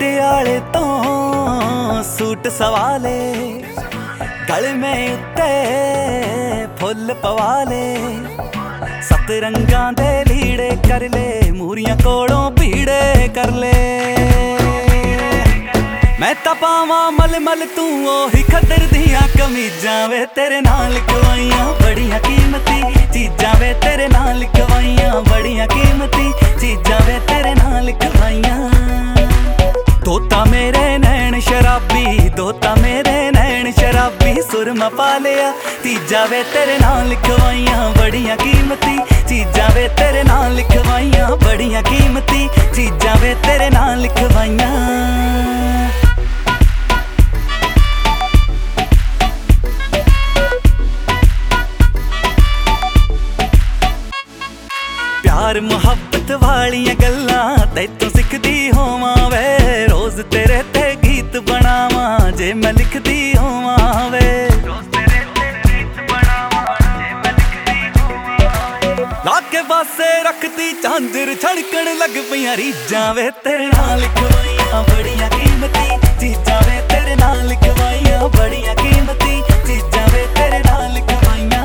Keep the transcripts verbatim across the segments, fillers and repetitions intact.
ਪਟਿਆਲੇ ਤੋਂ ਸੂਟ ਸਵਾਲੇ ਗਲ में ਉੱਤੇ ਫੁੱਲ ਪਵਾਲੇ ਸੱਤ ਰੰਗਾਂ ਦੇ ਲੀੜੇ ਕਰ ਲੈ ਮੂਰੀਆਂ ਕੋਲੋਂ ਭੀੜੇ ਕਰ ਲੈ मैं तां पावां मल मल तू ओही खदर दियां कमीजां वे तेरे नाल लिखवाइयां बड़ियां कीमती चीजां वे तेरे नाल लिखवाइयां बड़ियां कीमती चीजां वे तेरे नाल लिखवाइयां तोता मेरे नैन शराबी तोता मेरे नैन शराबी सुरमा पा लिया तीजा वे तेरे नाल लिखवाइयां बड़ियां कीमती चीजां वे तेरे नाल लिखवाइयां बड़ियां कीमती चीजां वे तेरे नाल लिखवाइयां प्यार मुहब्बत वालियां गल्लां तैतों सिखदी होवां वे रोज तेरे ते गीत बनावां जे मैं लिखदी होवां वे लाके पासे रखती झांजर छड़कण लग पईयां रीजां वे तेरे नाल लिखवाइयां बड़ियां कीमती चीजां वे तेरे नाल लिखवाइयां बड़ियां कीमती चीजां वे तेरे नाल लिखवाइयां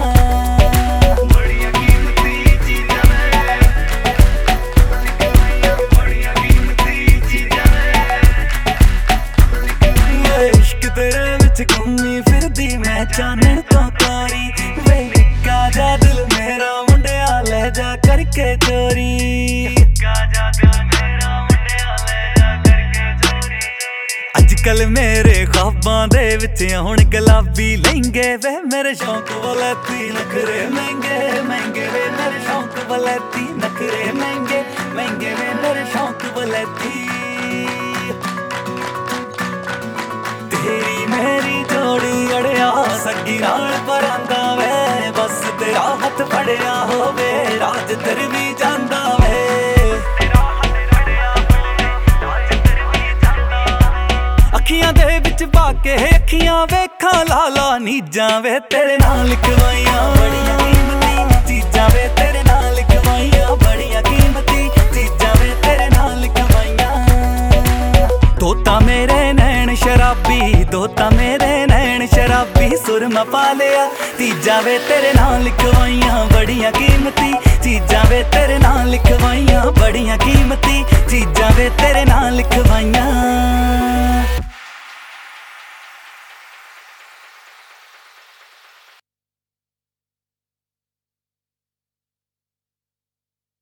तेरे विच घूमी फिरदी मैं चानण तो तारी वे निक्का जा दिल मेरा मुंडिया ले जा करके चोरी अजकल मेरे ख्वाबां दे विच हुण गुलाबी लहंगे वे मेरे शौक वलैती नखरे महंगे महंगे वे मेरे शौक वलैती नखरे महंगे महंगे वे मेरे शौक वलैती तेरी मेरी जोड़ी अड़िया सगी नाल परांदा वे बस तेरा हथ फड़िया होवे राज तेरे भी जांदा वे अखियां दे विच पाके अखियां वेखां लाला नीजां वे तेरे नाल लिखवाइयां बड़ियां कीमती चीजां वे तेरे नाल लिखवाइयां बड़ियां कीमती चीजां वे तेरे नाल लिखवाइयां तोता मेरे नैन शराबी तोता मेरे नैन शराबी सुरमा पा लिया तीजा वे तेरे नाल लिखवाइयां बड़ियां कीमती चीजां वे तेरे नाल लिखवाइयां बड़ियां कीमती चीजां वे तेरे नाल लिखवाइयां।